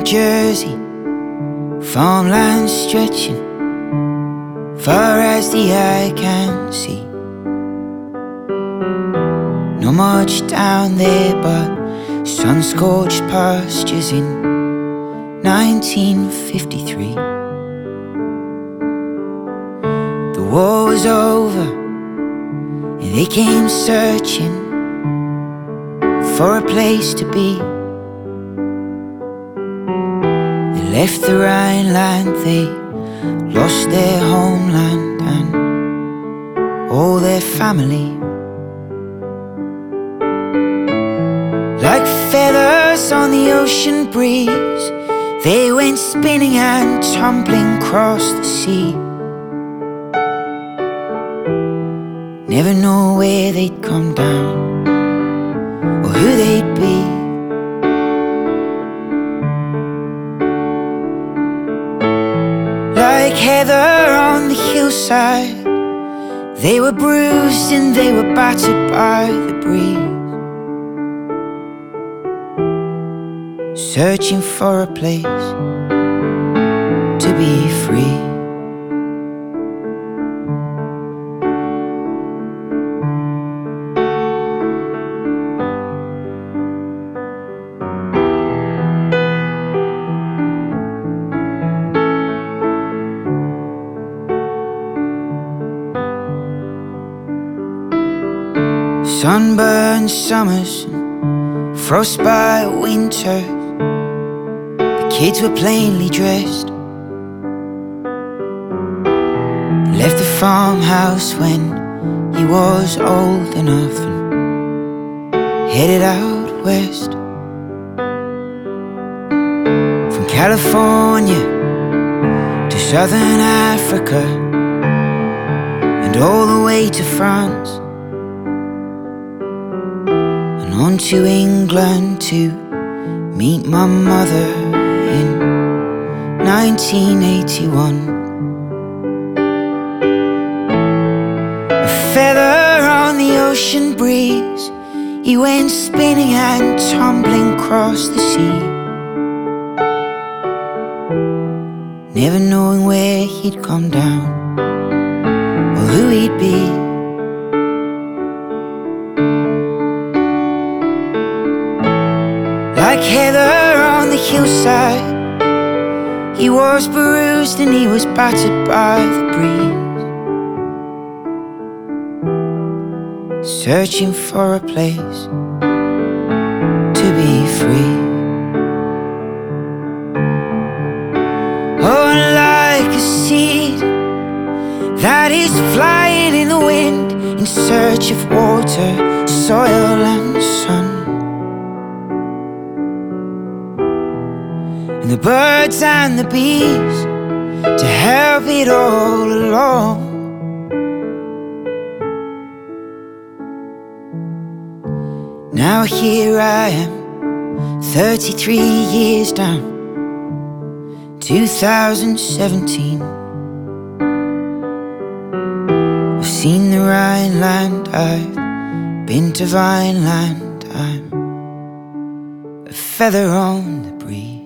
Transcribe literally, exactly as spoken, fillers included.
Jersey, farmland stretching far as the eye can see. Not much down there but sun-scorched pastures in nineteen fifty-three. The war was over and they came searching for a place to be. They left the Rhineland, they lost their homeland and all their family. Like feathers on the ocean breeze, they went spinning and tumbling across the sea. Never know where they'd come down or who they'd be. Like heather on the hillside, they were bruised and they were battered by the breeze, searching for a place to be free. Sunburned summers and frostbite winters, the kids were plainly dressed. Left the farmhouse when he was old enough and headed out west. From California to southern Africa and all the way to France, on to England to meet my mother in nineteen eighty-one. A feather on the ocean breeze, he went spinning and tumbling across the sea, never knowing where he'd come down or who he'd be. Like heather on the hillside, he was bruised and he was battered by the breeze, searching for a place to be free. Oh, like a seed that is flying in the wind in search of water, soil and sun, and the birds and the bees to help it all along. Now here I am, thirty-three years down, two thousand seventeen. I've seen the Rhineland, I've been to Vineland, I'm a feather on the breeze.